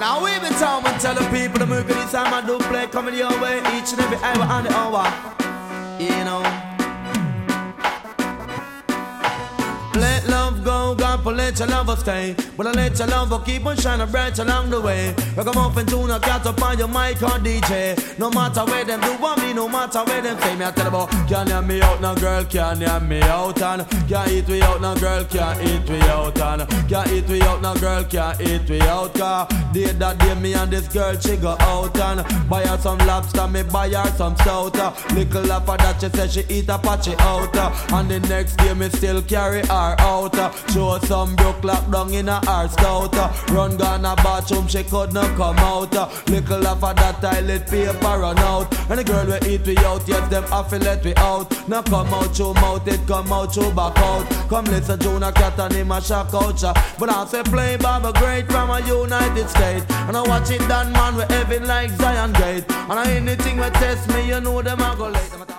Now we been town and tell the people the movie this time I do play coming your way each and every hour and the hour. You know. Let love go, God, but let your love stay. But I let your love keep on shining bright along the way. Rock 'em up and tune a cat up on your mic or DJ. No matter where them do want me, no matter where them say me, I tell about can't hear me out now, girl, can't hear me out and can't eat we out now, girl, can't eat we out and can't eat we out now, girl, can't eat we out. Cause day that day me and this girl she go out and buy her some lobster, me buy her some stout. Little laugh of that she said she eat a patchy out and the next day me still carry her out. Show some broke lock down in a her scout. Run gone a bathroom, she could not come out. Little laugh of that toilet paper run out. And the girl we eat we out, yes them have to let we out. Now come out through mouth, it come out through back out. Come listen to a cat and him a shock out. But I say play Baba Great from a United States. And I watch it done man with heaven like Zion Gate. And anything we test me, you know them I go late.